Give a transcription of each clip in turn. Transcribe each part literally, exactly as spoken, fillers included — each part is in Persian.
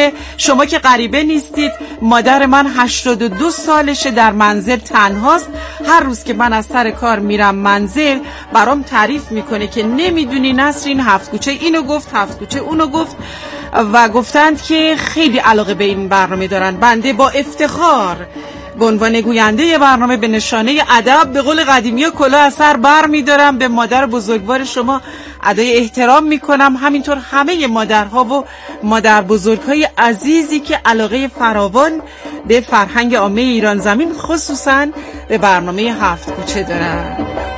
که شما که غریبه نیستید، مادر من هشتاد و دو سالشه، در منزل تنهاست. هر روز که من از سر کار میرم منزل برام تعریف میکنه که نمیدونی نسرین هفت کوچه اینو گفت، هفت کوچه اونو گفت، و گفتند که خیلی علاقه به این برنامه دارن. بنده با افتخار به عنوان گوینده برنامه به نشانه ادب به قول قدیمی ها کلاه از سر بر میدارم، به مادر بزرگوار شما ادای احترام میکنم، همینطور همه مادرها و مادر بزرگهای عزیزی که علاقه فراوان به فرهنگ عامه ایران زمین خصوصا به برنامه هفت کوچه دارن.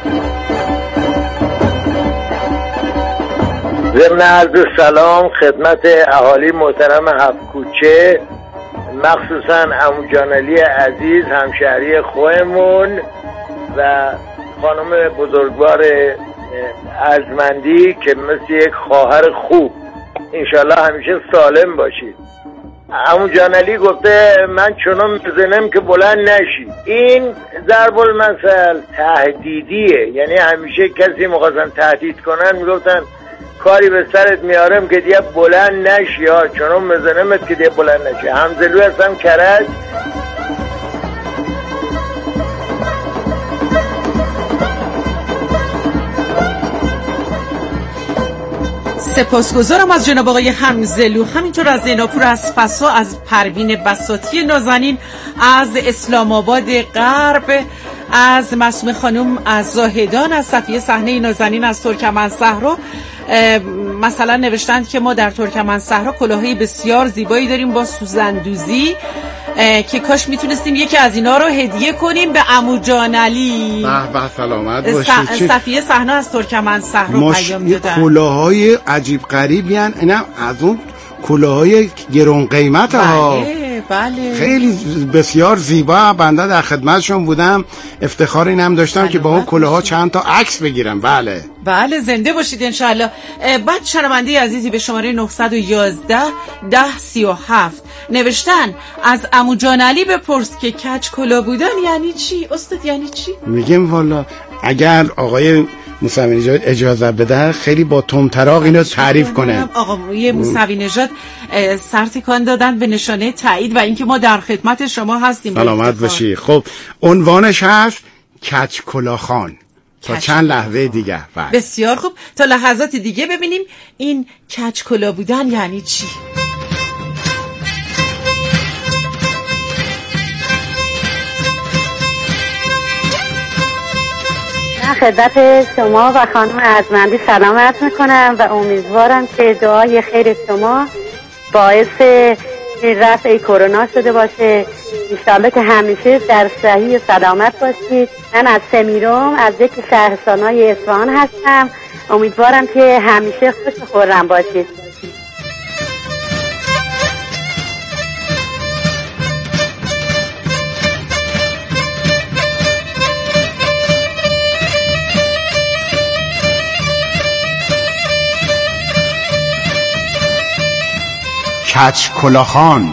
ضمن عرض سلام خدمت اهالی محترم هفت کوچه، مخصوصا عمو جان علی عزیز همشهری خوهمون و خانم بزرگوار ارجمندی که مثل یک خواهر خوب، انشالله همیشه سالم باشید. عمو جان علی گفته من چونم میزنم که بلند نشی. این ضرب المثل تهدیدیه، یعنی همیشه کسی مخواستن تهدید کنن میگفتن کاری به سرت میارم که دیگه بلند نشی، ها چونم مزنمت که دیگه بلند نشی. همزلو هستم کرج. سپاسگزارم از جناب آقای همزلو، همینطور از زیناپور از فسا، از پروین بساطی نازنین، از اسلام آباد غرب، از معصومه خانم از زاهدان، از صفیه صحنه نازنین از ترکمن صحرا. مثلا نوشتند که ما در ترکمن صحرا کلاهی بسیار زیبایی داریم با سوزندوزی که کاش میتونستیم یکی از اینا رو هدیه کنیم به عمو جان علی. به به سلامت باشید. صفیه صحنه از ترکمن صحرا پیام دادن. کلاهای عجیب غریبی ان، اینم از اون کلاهای گران قیمت ها. بله. خیلی بسیار زیبا. بنده در خدمتشون بودم، افتخار اینم داشتم که با اون کلاها چند تا عکس بگیرم. بله بله، زنده باشید انشالله. بعد شنونده عزیزی به شماره نه یک یک ده سی و هفت نوشتن از عمو جان علی بپرس که کج کلا بودن یعنی چی؟ استاد یعنی چی؟ میگم والا اگر آقای موسوی نژاد اجازه بده خیلی با تندتراغ اینو تعریف کنه. آقای موسوی نژاد سر تکان دادن به نشانه تایید و اینکه ما در خدمت شما هستیم. سلامت باشی. خب عنوانش هست کج کلاخان. تا چند لحظه دیگه. بله. بسیار خوب، تا لحظات دیگه ببینیم این کج کلا بودن یعنی چی. خدمت شما و خانم ارجمندی سلام عرض میکنم و امیدوارم که دعای خیر شما باعث رفع کرونا شده باشه. انشالله که همیشه در صحیح سلامت باشید. من از سمیرم از یک شهرستانهای اصفهان هستم. امیدوارم که همیشه خوش و خرم باشید. کج کلاخان.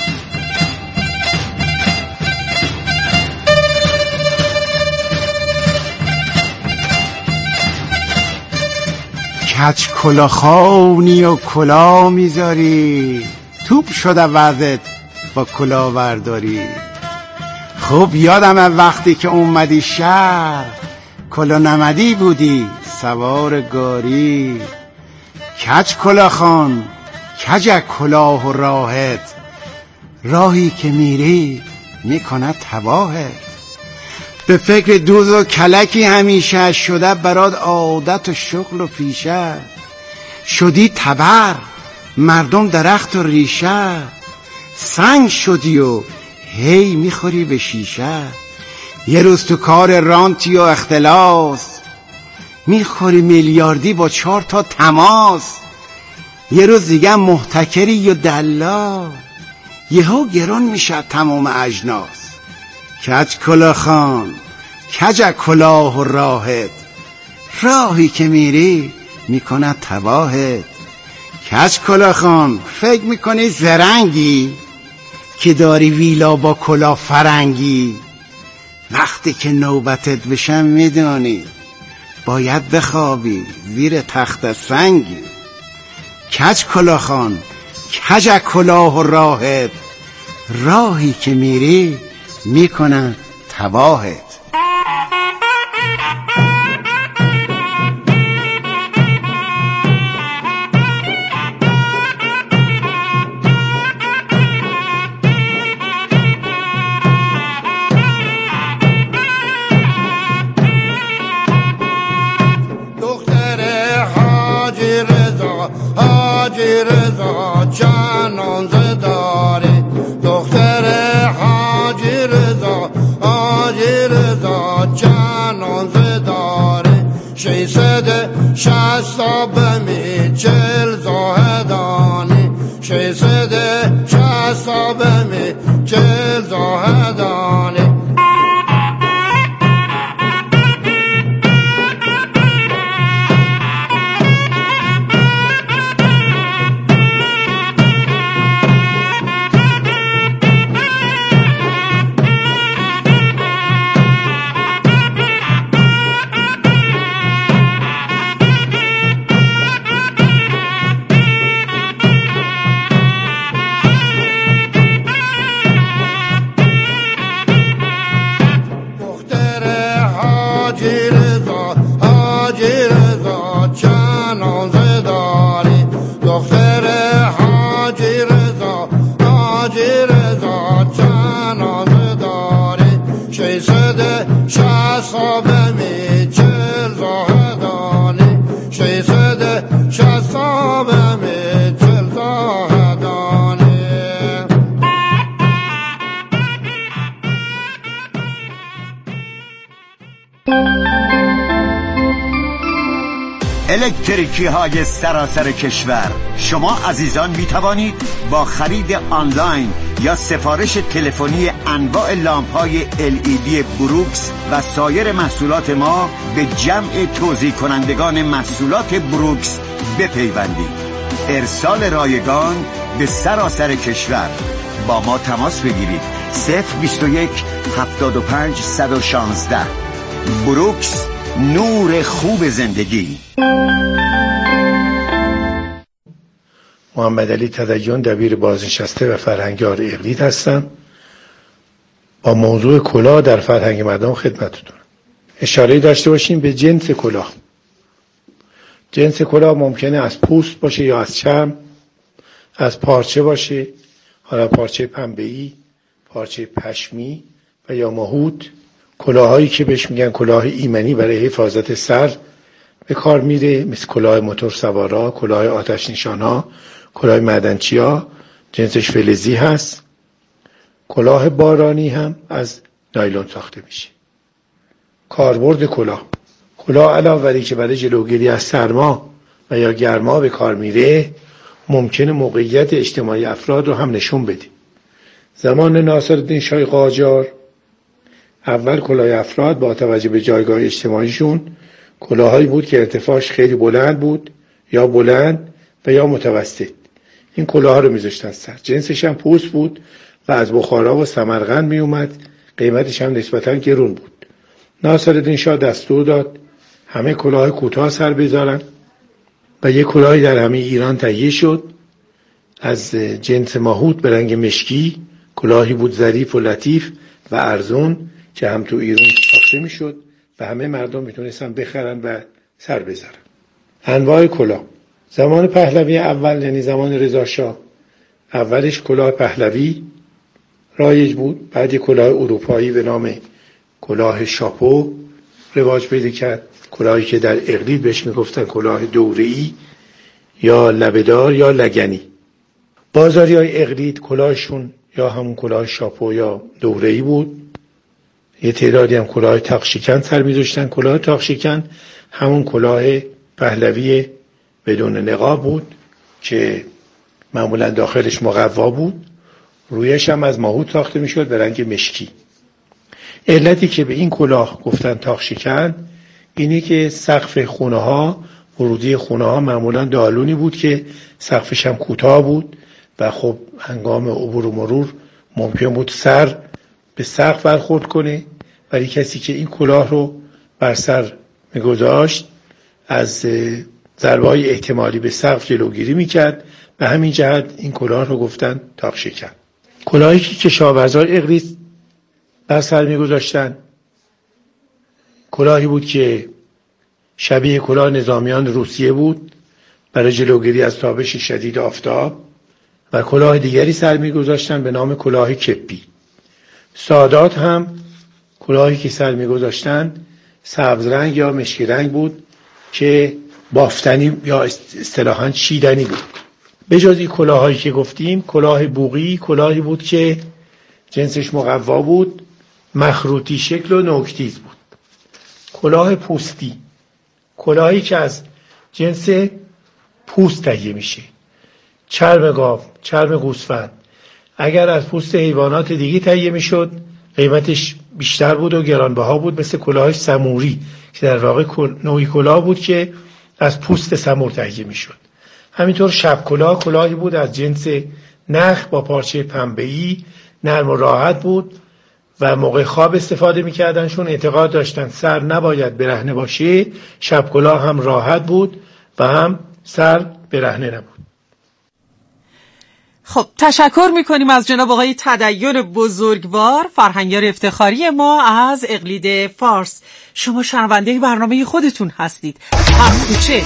کج کلاخانی و کلا میذاری، توپ شده وضعت با کلا برداری. خوب یادم وقتی که اومدی شهر، کلا نمدی بودی سوار گاری. کج کلاخان کج کلاه و راهت، راهی که میری میکند تباهت. به فکر دوز و کلکی همیشه شده برات عادت و شغل و پیشه. شدی تبر مردم درخت و ریشه، سنگ شدی و هی میخوری به شیشه. یه روز تو کار رانتی و اختلاس، میخوری میلیاردی با چهار تا تماس. یه روز دیگه محتکری و دلال، یهو گران میشه تمام اجناس. کج کلاخان کج کلاه و راهت، راهی که میری میکنه تباهت. کج کلاخان فکر میکنی زرنگی که داری ویلا با کلاه فرنگی. وقتی که نوبتت بشم میدونی باید بخوابی زیر تخت سنگی. کج کلاخان کج کلاه و راهت، راهی که میری میکنن تباهت. حاجی رضا جانان زداره، دختر حاجی رضا حاجی رضا جانان زداره، ششصد شصت بمی چل زاهدانی، ششصد شصت بمی چل زاهدانی. الکتریکی های سراسر کشور، شما عزیزان می توانید با خرید آنلاین یا سفارش تلفنی انواع لامپ های ال ای دی بروکس و سایر محصولات ما به جمع توزیع کنندگان محصولات بروکس بپیوندید. ارسال رایگان به سراسر کشور. با ما تماس بگیرید. صفر بیست و یک هفتاد و پنج صد و شانزده. بروکس، نور خوب زندگی. محمد علی تدین، دبیر بازنشسته و فرهنگیار اقلید هستم. با موضوع کلاه در فرهنگ مردم خدمتتون. اشاره داشته باشیم به جنس کلاه. جنس کلاه ممکنه از پوست باشه یا از چرم، از پارچه باشه، حالا پارچه پنبه‌ای، پارچه پشمی و یا ماهوت. کلاهایی که بهش میگن کلاه ایمنی برای حفاظت سر به کار میره، مثل کلاه موتور سوارا، کلاه آتش نشانا، کلاه معدنچیا، جنسش فلزی هست. کلاه بارانی هم از نایلون ساخته میشه. کاربرد کلاه. کلاه علاوه بر اینکه برای جلوگیری از سرما و یا گرما به کار میره، ممکنه موقعیت اجتماعی افراد رو هم نشون بده. زمان ناصرالدین شاه قاجار اول کلاه افراد با توجه به جایگاه اجتماعیشون کلاهایی بود که ارتفاعش خیلی بلند بود، یا بلند و یا متوسط. این کلاه ها رو میذاشتن سر. جنسش هم پوست بود و از بخارا و سمرقند می اومد. قیمتش هم نسبتاً گرون بود. ناصرالدین شاه دستور داد همه کلاه کوتاه سر بذارن و یک کلاهی در همه ایران تهیه شد از جنس ماهوت به رنگ مشکی. کلاهی بود ظریف و لطیف و ارزون که هم تو ایران ساخته میشد و همه مردم میتونستن بخرن و سر بذارن. انواع کلاه. زمان پهلوی اول، یعنی زمان رضا شاه، اولش کلاه پهلوی رایج بود. بعد کلاه اروپایی به نام کلاه شاپو رواج پیدا کرد. کلاهی که در اقلید بهش میگفتن کلاه دوره‌ای یا لبه‌دار یا لگنی. بازاری های اقلید کلاهشون یا همون کلاه شاپو یا دوره‌ای بود. یه تعدادی هم کلاه تاقشکن سر می‌ذاشتن. کلاه تاقشکن همون کلاه پهلوی بدون نقاب بود که معمولا داخلش مقوا بود. رویش هم از ماهوت ساخته می‌شد به رنگ مشکی. علتی که به این کلاه گفتن تاقشکن اینه که سقف خونه ها، ورودی خونه ها معمولا دالونی بود که سقفش هم کوتاه بود و خب هنگام عبور و مرور ممکن بود سر به سقف برخورد کنه. ولی کسی که این کلاه رو بر سر میگذاشت از ضربه‌های احتمالی به سقف جلوگیری میکرد. به همین جهت این کلاه رو گفتن تاق شکن. کلاهی که کشاورزای اقلیت بر سر میگذاشتن کلاهی بود که شبیه کلاه نظامیان روسیه بود برای جلوگیری از تابش شدید آفتاب، و کلاه دیگری سر میگذاشتن به نام کلاه کپی. سادات هم کلاهی که سر میگذاشتن سبز رنگ یا مشکی رنگ بود که بافتنی یا اصطلاحاً چیدنی بود. به جز این کلاهایی که گفتیم، کلاه بوقی کلاهی بود که جنسش مقوا بود، مخروطی شکل و نوکتیز بود. کلاه پوستی کلاهی که از جنس پوست تهیه میشه، چرم گاو، چرم گوسفند. اگر از پوست حیوانات دیگه تهیه میشد قیمتش بیشتر بود و گرانبها بود، مثل کلاه سموری که در واقع نوعی کلاه بود که از پوست سمور تهیه میشد. همینطور شب کلاه کلاهی بود از جنس نخ با پارچه پنبه‌ای، نرم و راحت بود و موقع خواب استفاده میکردن، چون اعتقاد داشتن سر نباید برهنه باشه. شب کلاه هم راحت بود و هم سر برهنه نبود. خب تشکر میکنیم از جناب آقای تدین بزرگوار، فرهنگیار افتخاری ما از اقلید فارس. شما شنونده برنامه خودتون هستید، هفت کوچه.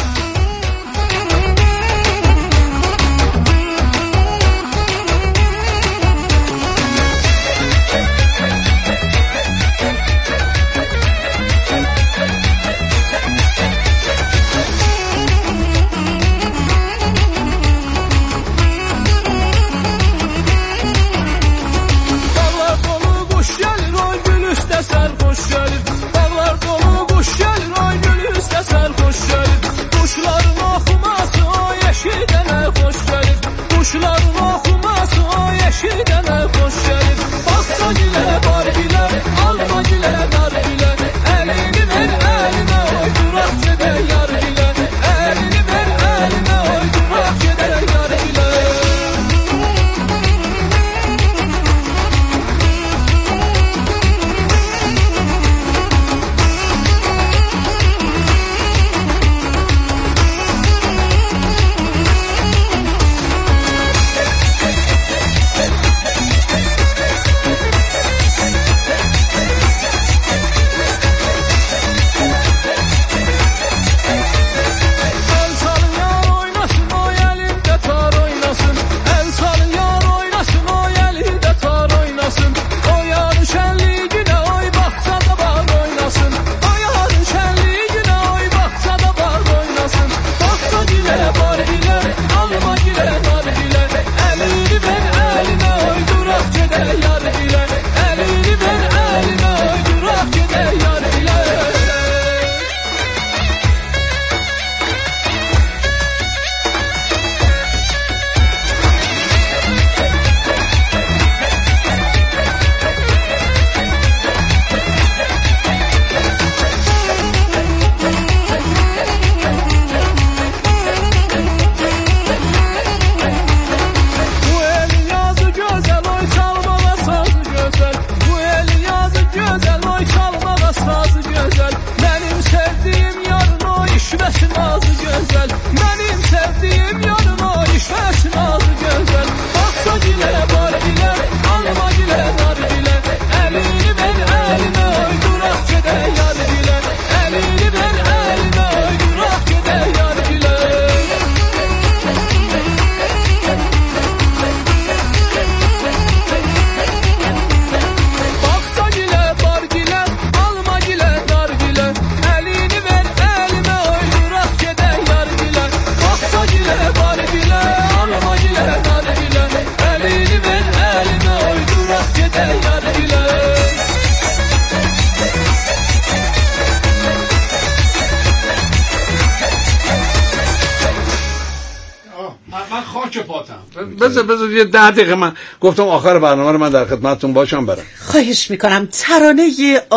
بذار بذار یه ده دقیقه من گفتم آخر برنامه رو من در خدمتتون باشم برم. خواهش میکنم. ترانه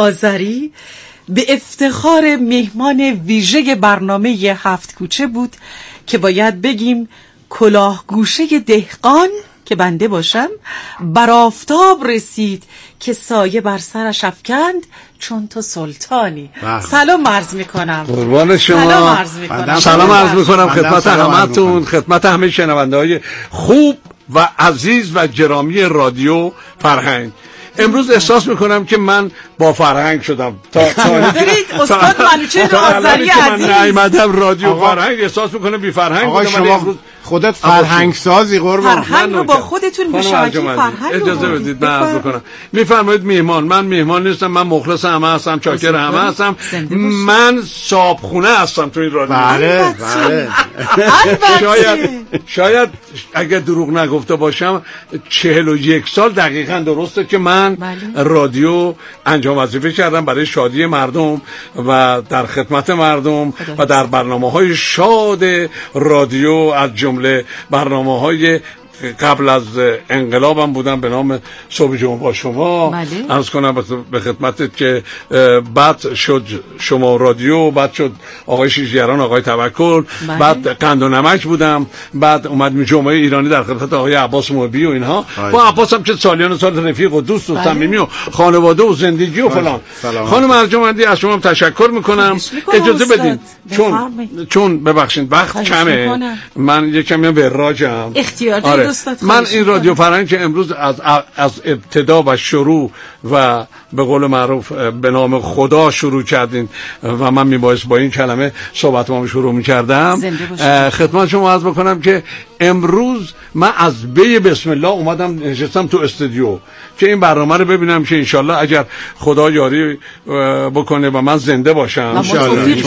آذری به افتخار مهمان ویژه برنامه هفت کوچه بود که باید بگیم کلاه گوشه دهقان که بنده باشم؟ بر آفتاب رسید که سایه بر سرش افکند چون تو سلطانی. سلام عرض میکنم. قربان شما. سلام عرض میکنم. سلام عرض میکنم خدمت همتون، خدمت همه شنونده های خوب و عزیز و گرامی رادیو فرهنگ. امروز احساس میکنم که من با فرهنگ شدم. تا دارید استاد منوچهر آذری عزیز. من نیومدم رادیو فرهنگ احساس میکنم بی فرهنگ آقا بودم. شما خودت فرهنگ سازی قربان. فرهنگ رو با خودتون مشارکت فرهنگ رو اجازه بدید من عرض بکنم. میفرمایید میهمان، من میهمان نیستم، من مخلص همه هستم، چاکر همه هستم. من صابخونه هستم تو این رادیو. بله بله. شاید شاید اگه دروغ نگفته باشم چهل و یک سال دقیقاً درسته که من رادیو انجام وظیفه کردم برای شادی مردم و در خدمت مردم و در برنامه‌های شاد رادیو، از جمله برنامه‌های قبل از انقلابم بودم به نام صبح جمعه با شما. عرض کنم به خدمتت که بعد شد شما رادیو، بعد شد آقای شیشگران، آقای توکل، بله. بعد قند و نمک بودم، بعد اومد جمعه ایرانی در خدمت آقای عباس محبی و اینها. با عباس هم که سالیان سال رفیق و دوست و بله. صمیمی و خانواده و زندگی و فلان. خانم ارجمندی از شما تشکر میکنم. اجازه بدین چون چون ببخشید وقت کمه میکنم. من یکم وراجم. اختیار آره. من این رادیو فرهنگ که امروز از از ابتدا و شروع و به قول معروف به نام خدا شروع کردین و من میبایست با این کلمه صحبتمو شروع میکردم، خدمت شما عرض بکنم که امروز من از بی بسم الله اومدم نشستم تو استودیو که این برنامه رو ببینم که انشالله اگر خدا یاری بکنه و من زنده باشم انشالله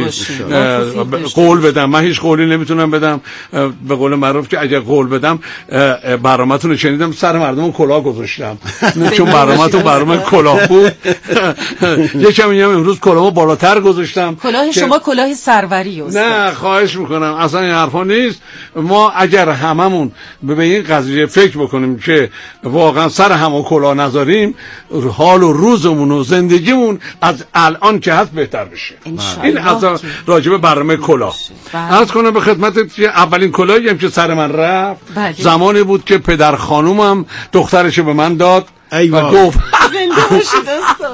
قول بدم. من هیچ قولی نمیتونم بدم، به قول معروف که اگر قول بدم برنامه‌تون رو شنیدم سر مردم کلاه گذاشتم چون برنامه‌تون برنامه کلاه بود. یکم میگم امروز کلاهو بالاتر گذاشتم. کلاه شما کلاه سروری است. نه خواهش میکنم، اصلا این حرفا نیست. ما اگر هممون به این قضیه فکر بکنیم که واقعا سر همو کلاه نذاریم، حال و روزمون و زندگیمون از الان که هست بهتر بشه. این از راجب برنامه کلاه عرض کنم به خدمتت که اولین کلاهی هم که سر من رفت بله. زمانی بود که پدر خانومم دخترش به من داد و گفت زنده باشید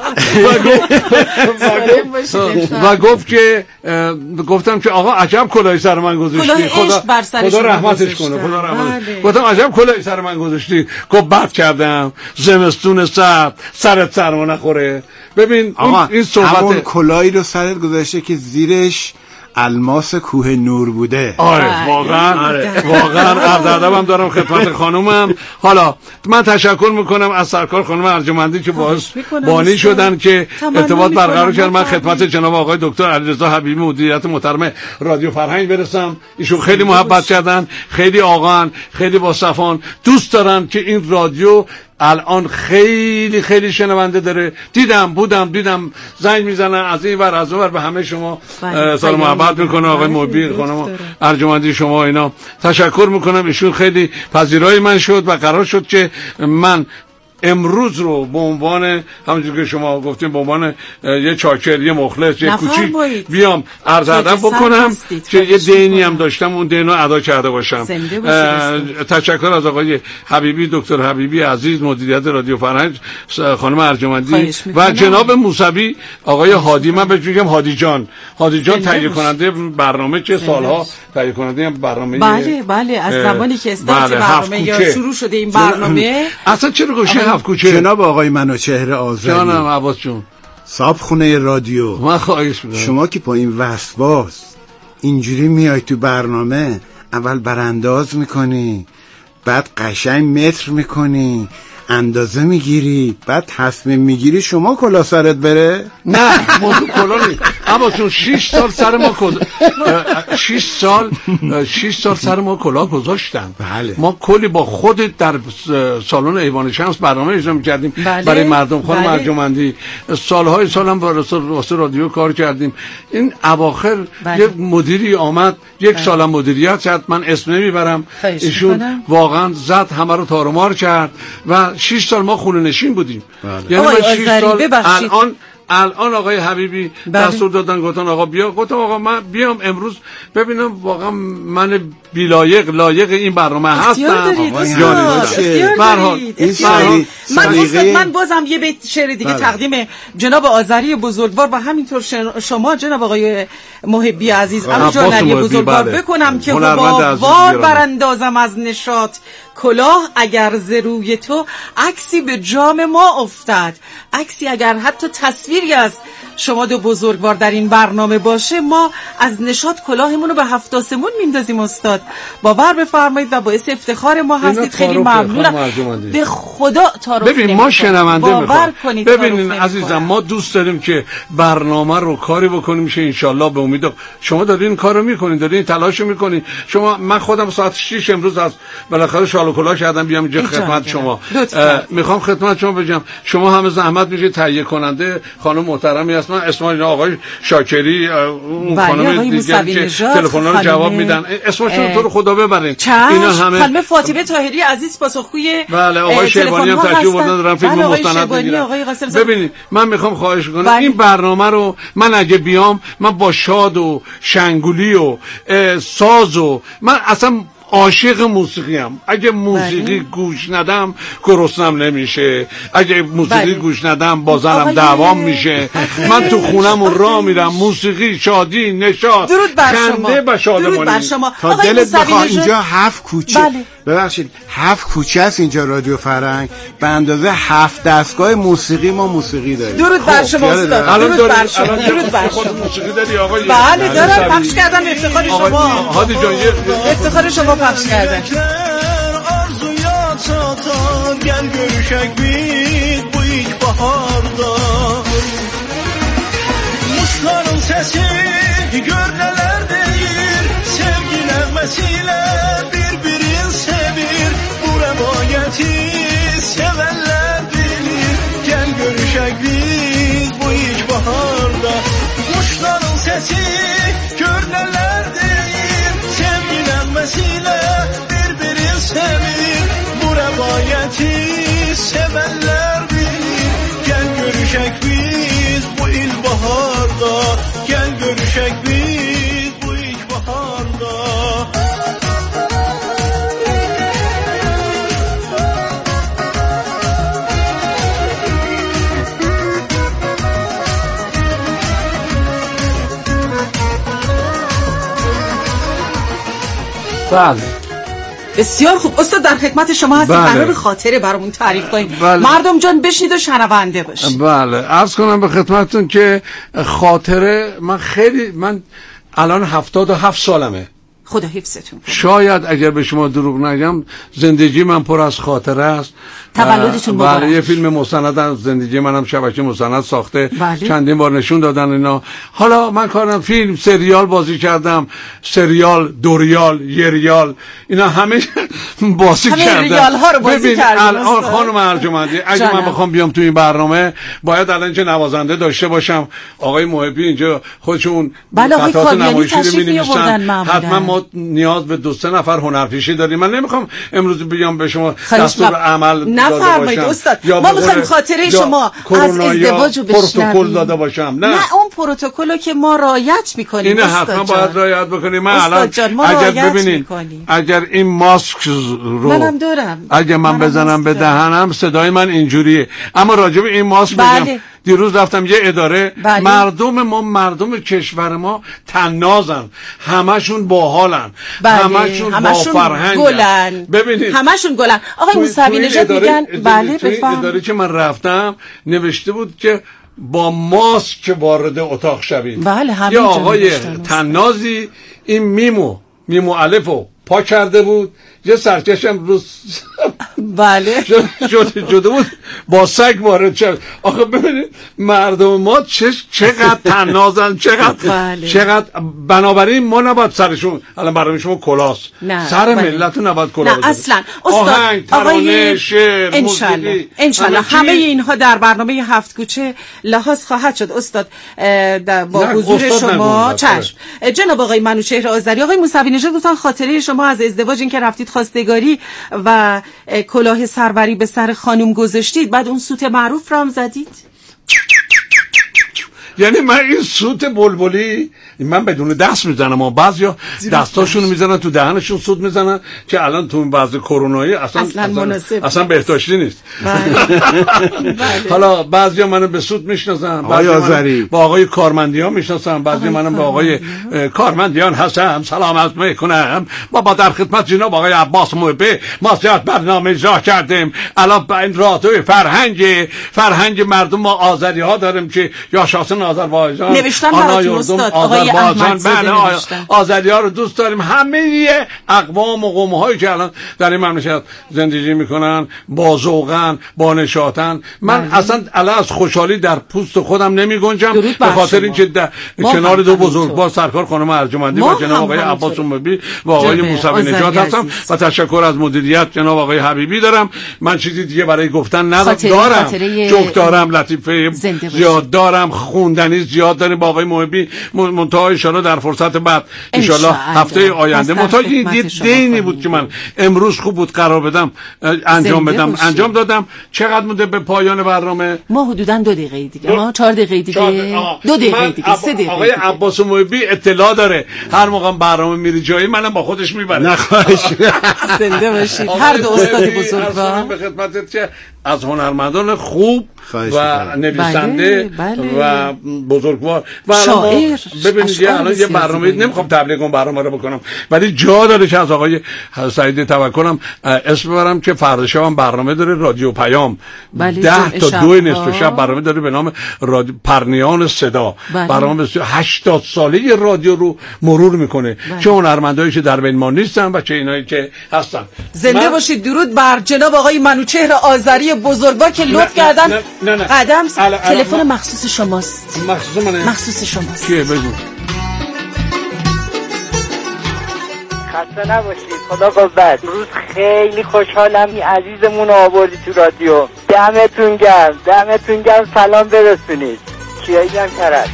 استاد و گفت که گفتم که آقا عجب کلاهی سر من گذاشتی، خدا خدا رحمتش کنه، خدا رحمتش. گفتم عجب کلاهی سر من گذاشتی. گفت بد کردم، زمستون سرد، سرت سرما نخوره. ببین آقا این صحبت همون کلاهی رو سرت گذاشته که زیرش الماس کوه نور بوده. آره واقعا واقعا عرض ادبم دارم خدمت خانومم. حالا من تشکر میکنم از سرکار خانم ارجمندی که باعث بانی شدن که ارتباط برقرار کردن. من خدمت جناب آقای دکتر علیرضا حبیبی مدیریت محترم رادیو فرهنگ برسم. ایشون خیلی محبت کردن، خیلی آقان، خیلی با صفان، دوست دارن که این رادیو الان خیلی خیلی شنونده داره. دیدم بودم دیدم زنگ میزنن از این ور از اون ور به همه شما سلام محبت میکنه. آقای محبی خانم ارجمندی شما اینا تشکر میکنم. ایشون خیلی پذیرای من شد و قرار شد که من امروز رو به عنوان همونجور که شما گفتیم به عنوان یه چاکر، یه مخلص، یه کوچیک بیام عرض ادب بکنم که یه دینی هم داشتم اون دین رو ادا کرده باشم. تشکر از آقای حبیبی، دکتر حبیبی عزیز مدیریت رادیو فرهنگ، خانم ارجمندی و جناب موسوی، آقای هادی. من بهش میگم هادی جان. هادی جان تهیه کننده برنامه چه سالها تهیه کننده برنامه. بله بله از زمانی که استارت برنامه یا شروع شده این برنامه اصلا چرا گوشه هفت کوچه. جناب آقای منوچهر آذری، جانم عباس جون، صاحب خونه رادیو، من خواهش می‌کنم شما که با این وسواس اینجوری میای تو برنامه، اول برانداز میکنی، بعد قشنگ متر میکنی، اندازه میگیری، بعد تصمیم میگیری شما کلا سرت بره؟ نه موضوع کلا نیست. اما چون شش سال سر ما شش سال شش سال سر ما کلا گذاشتن. بله. ما کلی با خودت در سالن ایوان شمس برنامه اجرا می‌کردیم بله. برای مردم. خانم بله. ارجمندی سالهای سالم واسه رادیو کار کردیم. این اواخر بله. یک مدیری آمد یک بله. سالم مدیریت کرد، من اسم نمیبرم، ایشون واقعا زد همه رو تارومار کرد و شش سال ما خونه نشین بودیم. بله. یعنی من شش سال الان الان آقای حبیبی بله. دستور دادن گفتن آقا بیا، گفتم آقا من بیام امروز ببینم واقعا من بیلایق لایق این برنامه هستم یا نه. من سلیقه... من بازم یه بیت شعر دیگه بله. تقدیم جناب آذری بزرگوار و همینطور شما جناب آقای محبی عزیز علی جانعلی بزرگوار بله. بکنم که وار براندازم از نشاط کلاه اگر ز روی تو عکسی به جام ما افتد، عکسی اگر حتی تصویری از شما دو بزرگوار در این برنامه باشه، ما از نشاط کلاهمون رو به هفت آسمون میندازیم استاد. باور بفرمایید و باعث افتخار ما هستید. خیلی ممنونم. به خدا تعارف ببین ما شنونده میخوام. ببینین عزیزم ما دوست داریم که برنامه رو کاری بکنیم میشه ان شاء الله. به امید شما دارین کارو میکنین، دارین تلاشو میکنین. شما من خودم ساعت شش امروز از بالاخره شال و کلاه کردم بیام اینجا خدمت شما. میخوام خدمت شما بگم شما همه زحمت میشه تهیه کننده خانم محترمی هست. من اسم اینا آقای شاکری اون خانم دیگه که تلفن‌ها رو جواب میدن اسمشون تو رو خدا ببرین. اینا همه خانم فاطمه طاهری عزیز پاسخگوی بله آقای شیبانی هم تشریف بردن دارن فیلم مستند میگیرن. ببینید من میخوام خواهش کنم این برنامه رو من اگه بیام من با شاد و شنگولی و ساز و من اصلا عاشق موسیقی هم. اگه موسیقی بله. گوش ندم گرسنم نمیشه، اگه موسیقی بله. گوش ندم بازنم دعوام میشه. من تو خونم و راه میرم موسیقی شادی نشاط خنده و شادمانی. تا دلت بخواه اینجا هفت کوچه بله. ببخشید هفت کوچه است اینجا رادیو فرهنگ به اندازه هفت دستگاه موسیقی ما موسیقی داریم. درود بر شما استاد. درود بر شما. درود بر شما. موسیقی داری آقا؟ بله دارم پخش کردم افتخار شما. هادی جان افتخار شما پخش کردن. Gel görüşek biz bu ilkbaharda. Muşların sesi gör neler deyir, sevgi nəğməsiyle bir-birin sevir. Bu rəvayəti sevənlər bilir. Gel görüşek biz bu ilkbaharda. Muşların sesi gör neler deyir, sevgi nəğməsiyle bir-birin sevir. Bu rəvayəti sevənlər bilir. Gel görüşək biz bu ilkbaharda. Gel görüşək biz bu ilkbaharda. بله بسیار خوب استاد در خدمت شما هستیم. بله. قرار خاطره برامون تعریف کنیم. بله. مردم جان بشنید و شنونده باشید. بله عرض کنم به خدمتتون که خاطره من خیلی من الان هفتاد و هفت سالمه. خدا حفظتون کنه. شاید اگر به شما دروغ نگم زندگی من پر از خاطره است. تولدتون مبارک. بله یه فیلم مستند از زندگی منم شبکه مستند ساخته. بله. چندین بار نشون دادن اینا. حالا من کارم فیلم سریال بازی کردم، سریال دو ریال یه ریال اینا همه بازی همه کردم. ریال ها رو بازی ببین الان خانم ارجمندی اگه جانم. من بخوام بیام تو این برنامه باید الان چه نوازنده داشته باشم. آقای محبی اینجا خودشون قطعات نمایشی رو می‌نویسن. حتما ما نیاز به دو سه نفر هنرپیشه داریم. من نمیخوام امروز بیام به شما دستور عمل نفرمایید استاد. ما میخوایم خاطره شما از ازدواج رو پروتکل داده باشم. نه نه اون پروتکل که ما رعایت میکنیم. اینه حتما باید رعایت بکنیم. من الان اگر ببینین اگر این ماسک رو منم دارم اگه من بزنم به دهنم صدای من اینجوریه. اما راجع به این ماسک بله. بگم دیروز رفتم یه اداره بله. مردم ما مردم کشور ما تنازن، همشون باحالن، بله. همشون, همشون با فرهنگن. ببینید همشون گلن. آقای موسوی نژاد میگن بله بفهم. اداره که من رفتم نوشته بود که با ماسک وارد اتاق شوید. بله یا آقای تنازی این میمو میمو الفو پا کرده بود یه سرکشم روز بله شده شده بود با سگ وارد شد. آخه ببینید مردم ما چه چقدر تنازن چقدر بله. چقدر بنابراین ما نباید سرشون الان برای شما کلاس سر بله. ملتون نباید کلاس نه اصلا آهنگ ترانه شعر موسیقی انشالله همه اینها در برنامه هفت کوچه لحاظ خواهد شد استاد با حضور شما. چشم جناب آقای منوچهر آذری. آقای موسوی نژاد گفتن خاطره شما از ازدواج این که رفتید خواستگاری و کلاه سروری به سر خانم گذاشتید بعد اون سوت معروف رو هم زدید. یعنی من این سوت بلبلی من بدون دست میزنم و بعضیا دستاشون میزنن تو دهنشون سوت میزنن که الان تو این وضع کرونایی اصلا اصلا, اصلا, اصلا بهداشتی نیست. حالا بعضیا منو به سوت میشناسن، بعضیا منو با آقای کارمندیان میشناسن، بعضیا منو با آقای کارمندیان هستم سلام عرض میکنم. بابا در خدمت جناب آقای عباس محبی ما زیاد برنامه اجرا کردیم. الان با این رادیو فرهنگ فرهنگ مردم ما آذری ها داریم که یا شاسن آذربایجان نوشتن براتون استاد آقای احمدزاده نوشتن آذری ها رو دوست داریم. همه اقوام و قوم هایی که الان در این مملکت زندگی میکنن با ذوقن با نشاطن. من بله. اصلا الان از خوشحالی در پوست خودم نمی گنجم به خاطر اینکه در کنار دو بزرگوار سرکار خانم ارجمندی و جناب آقای عباس محبی و آقای موسوی نجات هستم و تشکر از مدیریت جناب آقای حبیبی دارم. من چیزی دیگه برای گفتن ندارم. دارم جوک دارم، لطیفه زیاد دارم، خوندنی زیاد داریم با آقای محبی. منتها ان شاءالله در فرصت بعد ان شاءالله هفته آینده منتها این یه دینی بود که من امروز خوب بود قرار بدم انجام بدم باشی. انجام دادم. چقدر مونده به پایان برنامه؟ ما حدودا دو دقیقه دیگه ما چهار دقیقه دیگه دو دقیقه دیگه سه دقیقه. آقای عباس محبی اطلاع داره هر موقع برنامه میری جایی منم با خودش میبره. نخواهش زنده باشید هر دو استاد بزرگوار. به خدمتت که از هنرمندان خوب و نویسنده بله، بله. و بزرگوار و شاعر ببینید الان یه برنامه نمیخوام تبلیغ اون برنامه رو بکنم ولی جا داره که از آقای سعید توکلم اسم ببرم که فردا شب هم برنامه داره رادیو پیام بله، ده تا دو نصف شب برنامه داره به نام رادیو پرنیان صدا. بله. برنامه هشتاد ساله رادیو رو مرور میکنه بله. چه هنرمندایی که در بین ما نیستن و چه اینایی که هستن. زنده من... باشید. درود بر جناب آقای منوچهر آذری بزرگوار که لطف کردن. نه نه نه. قدم تلفن مخصوص شماست. مخصوص منه؟ مخصوص شماست. کیه بگو. خسته نباشید. خدا قوت. روز خیلی خوشحالم این عزیزمون رو آوردی تو رادیو. دمتون گرم. دمتون گرم. سلام برسونید. کیایی هم کرد.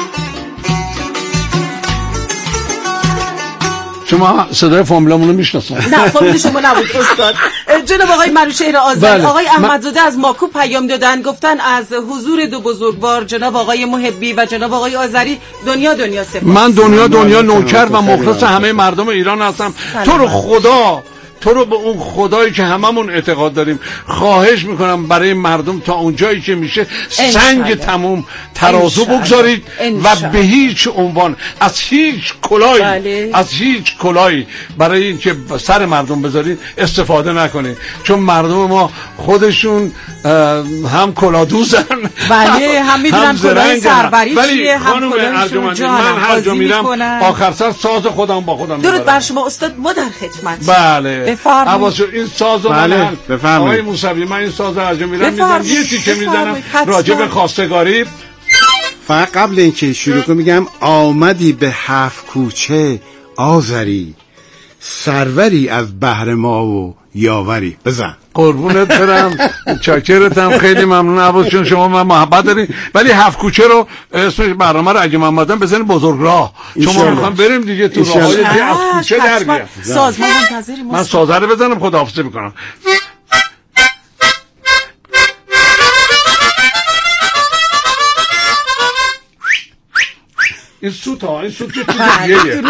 شما صدای فامیلامون رو میشناسن؟ نه فامیل شما نبود استاد. جناب آقای منوچهر آذری بله. آقای احمدزاده از ماکو پیام دادن گفتن از حضور دو بزرگوار جناب آقای محبی و جناب آقای آذری دنیا دنیا سپاس. من دنیا دنیا نوکر و مخلص همه مردم ایران هستم. تو رو خدا تو رو به اون خدایی که هممون اعتقاد داریم خواهش میکنم برای مردم تا اونجایی که میشه سنگ تموم ترازو بگذارید و به هیچ عنوان از هیچ کلایی بله. از هیچ کلایی برای اینکه سر مردم بذارید استفاده نکنید چون مردم ما خودشون هم کلا دوزن بله هم میدونن کلاه سربری چیه هم کلاهشون من هر جا میرم آخر سر ساز خودم با خودم میبرم. درود بر شما استاد. ما در خدمت. بله عباس این سازو بله. من آقای موسوی من این سازو از میرم میزنم یه تیکه میزنم راجع به خواستگاری. فقط قبل اینکه شروع کنم میگم آمدی به هفت کوچه آذری سروری از بحر ما و یاوری. بزن قربونت برم چاکرتم خیلی ممنون عباس چون شما من محبت دارین ولی هفت کوچه رو اسم برنامه رو اگه من مادم بزنید بزرگراه چون ما میخوام بریم دیگه تو راههای دیگه از کوچه در بیام. سازمان منتظریم. من سازه رو بزنم خداحافظی میکنم. این سوت ها این سوت چه چیزیه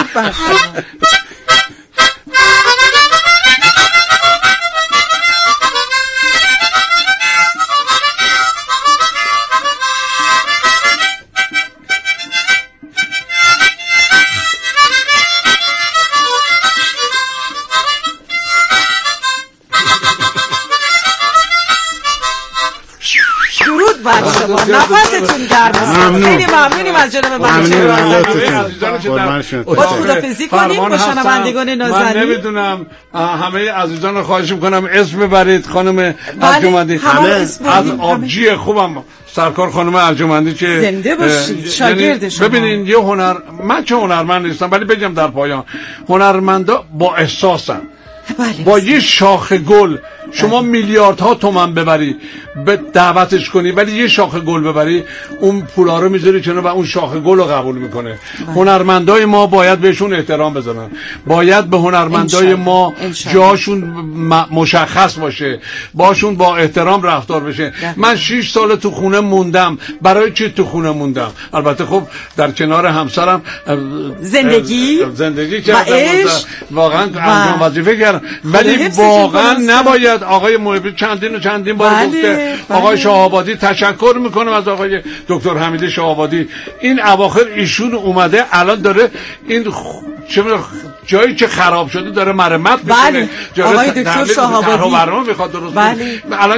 نفستون گرم. خیلی ممنونیم از جناب منوچهر آذری. با خدافظی کنیم با شنوندگان نازنین. من نمیدونم همه عزیزان رو خواهش میکنم اسم ببرید خانم ارجمندی. از آبجی خوبم سرکار خانم ارجمندی که زنده باشید شاگرد شما. ببینین یه هنر من چه هنرمند نیستم ولی بگم در پایان هنرمندا با احساسن. با یه شاخ گل شما میلیاردها تومان ببری به دعوتش کنی ولی یه شاخه گل ببری اون پولا رو میذاری کنار و اون شاخه گل رو قبول میکنه. هنرمندای ما باید بهشون احترام بذارن، باید به هنرمندای ما جاشون مشخص باشه، باشون با احترام رفتار بشه. من شش سال تو خونه موندم، برای چی تو خونه موندم؟ البته خب در کنار همسرم زندگی زندگی کردم، واقعا انجام وظیفه کردم، ولی واقعا نباید. آقای محبی چندین و چندین بار بله، گفته بله. آقای شاه‌آبادی، تشکر میکنم از آقای دکتر حمید شاه‌آبادی، این اواخر ایشون اومده الان داره این خ... چه جایی که خراب شده داره مرمت میکنه. بله. آقای دکتر شاه‌آبادی برنامه میخواد درست بله. الان